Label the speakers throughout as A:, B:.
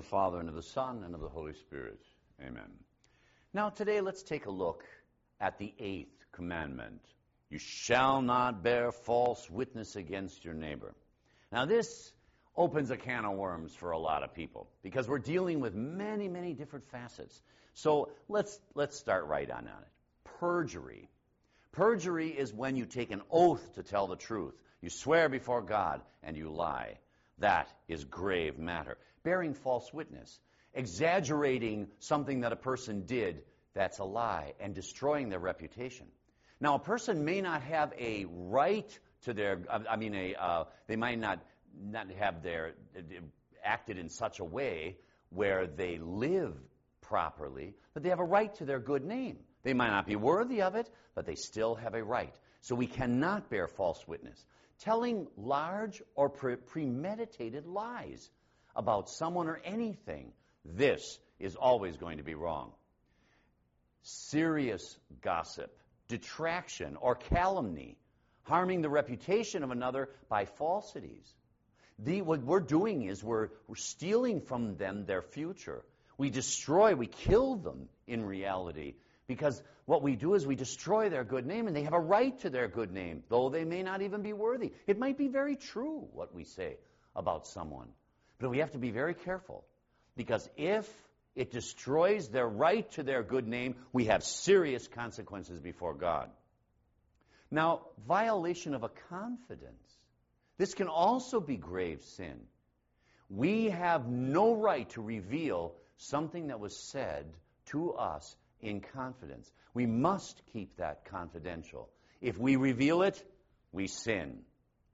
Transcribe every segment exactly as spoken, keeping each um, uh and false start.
A: Father, and of the Son, and of the Holy Spirit. Amen. Now today let's take a look at the eighth commandment. You shall not bear false witness against your neighbor. Now this opens a can of worms for a lot of people because we're dealing with many, many different facets. So let's let's start right on on it. Perjury. Perjury is when you take an oath to tell the truth. You swear before God and you lie. That is grave matter. Bearing false witness, exaggerating something that a person did, that's a lie, and destroying their reputation. Now, a person may not have a right to their, I mean, a, uh, they might not, not have their, acted in such a way where they live properly, but they have a right to their good name. They might not be worthy of it, but they still have a right. So we cannot bear false witness. Telling large or pre- premeditated lies about someone or anything, this is always going to be wrong. Serious gossip, detraction, or calumny, harming the reputation of another by falsities. The, what we're doing is we're, we're stealing from them their future. We destroy, we kill them in reality. Because what we do is we destroy their good name, and they have a right to their good name, though they may not even be worthy. It might be very true what we say about someone. But we have to be very careful. Because if it destroys their right to their good name, we have serious consequences before God. Now, violation of a confidence. This can also be grave sin. We have no right to reveal something that was said to us in confidence. We must keep that confidential. If we reveal it, we sin.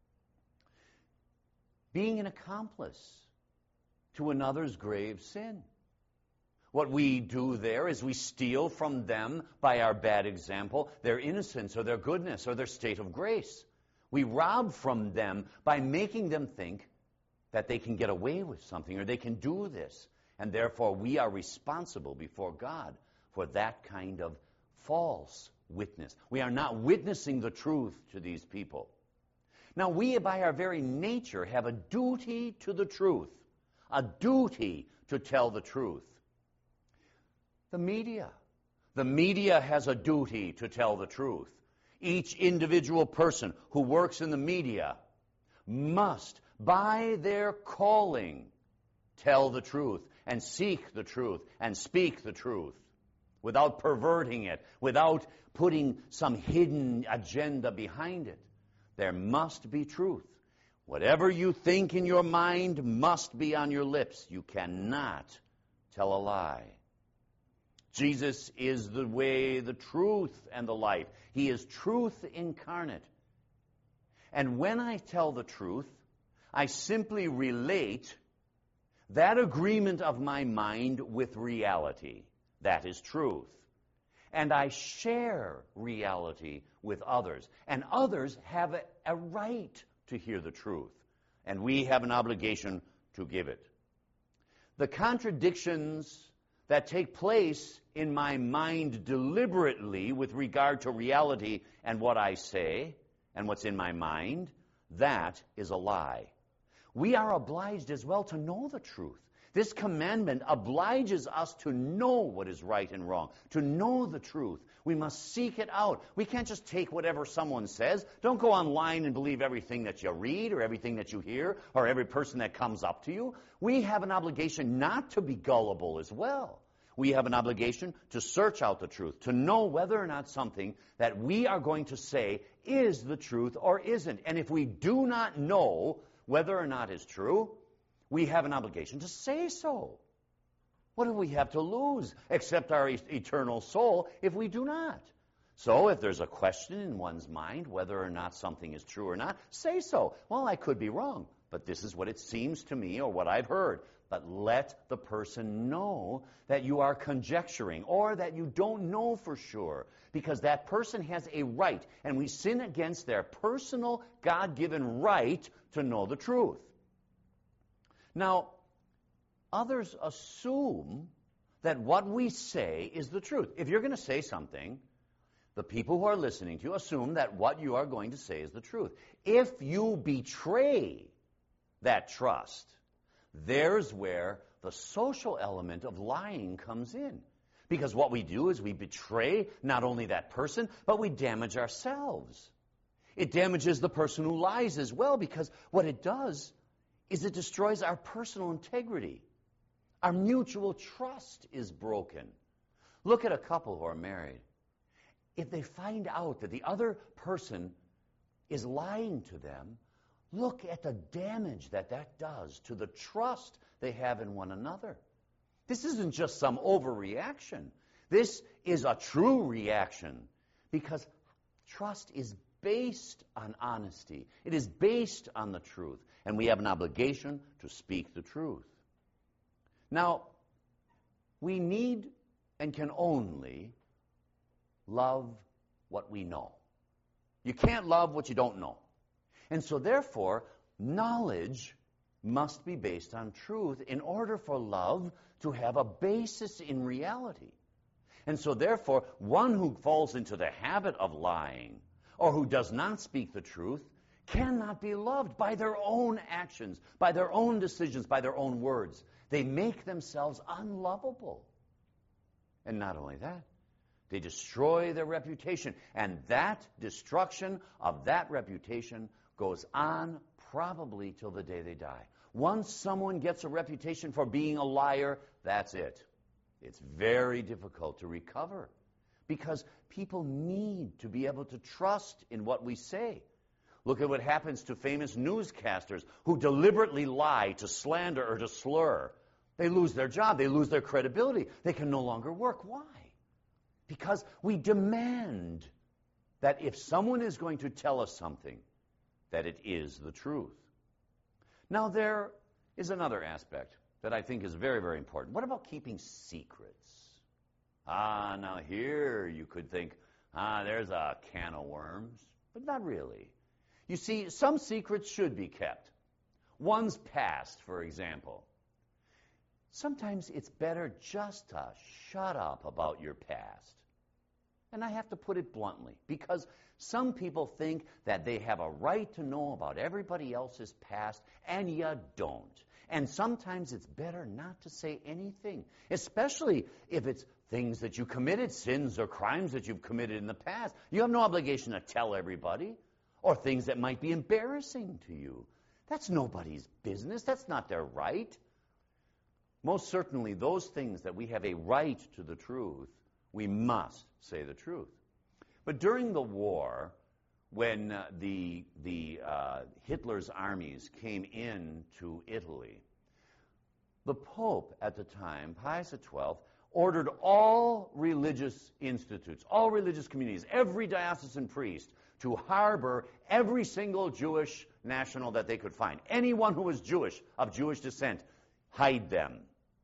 A: Being an accomplice to another's grave sin. What we do there is we steal from them by our bad example their innocence or their goodness or their state of grace. We rob from them by making them think that they can get away with something or they can do this. And therefore we are responsible before God for that kind of false witness. We are not witnessing the truth to these people. Now, we, by our very nature, have a duty to the truth, a duty to tell the truth. The media. The media has a duty to tell the truth. Each individual person who works in the media must, by their calling, tell the truth and seek the truth and speak the truth. Without perverting it, without putting some hidden agenda behind it. There must be truth. Whatever you think in your mind must be on your lips. You cannot tell a lie. Jesus is the way, the truth, and the life. He is truth incarnate. And when I tell the truth, I simply relate that agreement of my mind with reality. That is truth. And I share reality with others. And others have a, a right to hear the truth. And we have an obligation to give it. The contradictions that take place in my mind deliberately with regard to reality and what I say and what's in my mind, that is a lie. We are obliged as well to know the truth. This commandment obliges us to know what is right and wrong, to know the truth. We must seek it out. We can't just take whatever someone says. Don't go online and believe everything that you read or everything that you hear or every person that comes up to you. We have an obligation not to be gullible as well. We have an obligation to search out the truth, to know whether or not something that we are going to say is the truth or isn't. And if we do not know whether or not it's true, we have an obligation to say so. What do we have to lose except our e- eternal soul if we do not? So if there's a question in one's mind whether or not something is true or not, say so. Well, I could be wrong, but this is what it seems to me or what I've heard. But let the person know that you are conjecturing or that you don't know for sure, because that person has a right, and we sin against their personal God-given right to know the truth. Now, others assume that what we say is the truth. If you're going to say something, the people who are listening to you assume that what you are going to say is the truth. If you betray that trust, there's where the social element of lying comes in. Because what we do is we betray not only that person, but we damage ourselves. It damages the person who lies as well, because what it does is it destroys our personal integrity. Our mutual trust is broken. Look at a couple who are married. If they find out that the other person is lying to them, look at the damage that that does to the trust they have in one another. This isn't just some overreaction. This is a true reaction, because trust is based on honesty. It is based on the truth, and we have an obligation to speak the truth. Now, we need and can only love what we know. You can't love what you don't know. And so therefore, knowledge must be based on truth in order for love to have a basis in reality. And so therefore, one who falls into the habit of lying or who does not speak the truth cannot be loved by their own actions, by their own decisions, by their own words. They make themselves unlovable. And not only that, they destroy their reputation. And that destruction of that reputation goes on probably till the day they die. Once someone gets a reputation for being a liar, that's it. It's very difficult to recover, because people need to be able to trust in what we say. Look at what happens to famous newscasters who deliberately lie to slander or to slur. They lose their job. They lose their credibility. They can no longer work. Why? Because we demand that if someone is going to tell us something, that it is the truth. Now, there is another aspect that I think is very, very important. What about keeping secrets? Ah, now here you could think, ah, there's a can of worms. But not really. You see, some secrets should be kept. One's past, for example. Sometimes it's better just to shut up about your past. And I have to put it bluntly, because some people think that they have a right to know about everybody else's past, and you don't. And sometimes it's better not to say anything, especially if it's things that you committed, sins or crimes that you've committed in the past. You have no obligation to tell everybody, or things that might be embarrassing to you. That's nobody's business. That's not their right. Most certainly, those things that we have a right to the truth, we must say the truth. But during the war, when uh, the, the uh, Hitler's armies came into Italy, the Pope at the time, Pius the twelfth, ordered all religious institutes, all religious communities, every diocesan priest to harbor every single Jewish national that they could find. Anyone who was Jewish, of Jewish descent, hide them.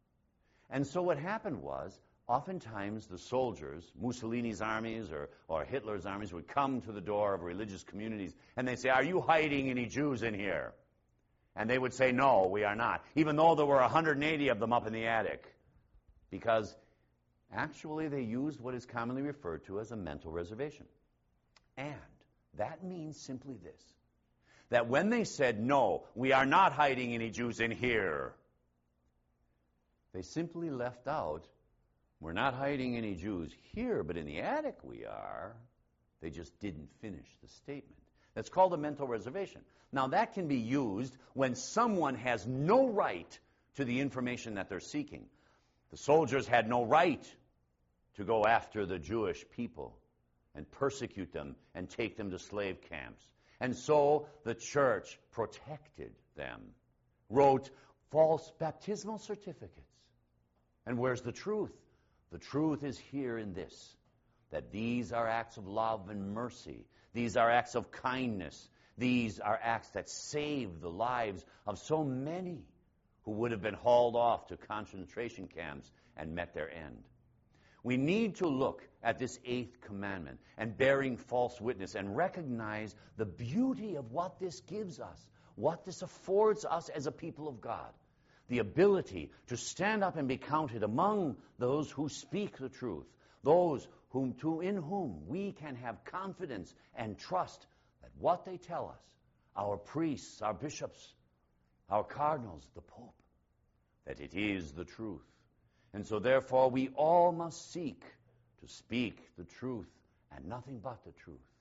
A: And so what happened was, oftentimes the soldiers, Mussolini's armies or, or Hitler's armies, would come to the door of religious communities and they'd say, "Are you hiding any Jews in here?" And they would say, "No, we are not," even though there were one hundred eighty of them up in the attic. Because actually they used what is commonly referred to as a mental reservation. And that means simply this, that when they said, "No, we are not hiding any Jews in here," they simply left out, "We're not hiding any Jews here, but in the attic we are." They just didn't finish the statement. That's called a mental reservation. Now, that can be used when someone has no right to the information that they're seeking. The soldiers had no right to go after the Jewish people and persecute them and take them to slave camps. And so the church protected them, wrote false baptismal certificates. And where's the truth? The truth is here in this, that these are acts of love and mercy. These are acts of kindness. These are acts that save the lives of so many who would have been hauled off to concentration camps and met their end. We need to look at this eighth commandment and bearing false witness and recognize the beauty of what this gives us, what this affords us as a people of God. The ability to stand up and be counted among those who speak the truth, those whom to in whom we can have confidence and trust that what they tell us, our priests, our bishops, our cardinals, the Pope, that it is the truth. And so therefore we all must seek to speak the truth and nothing but the truth.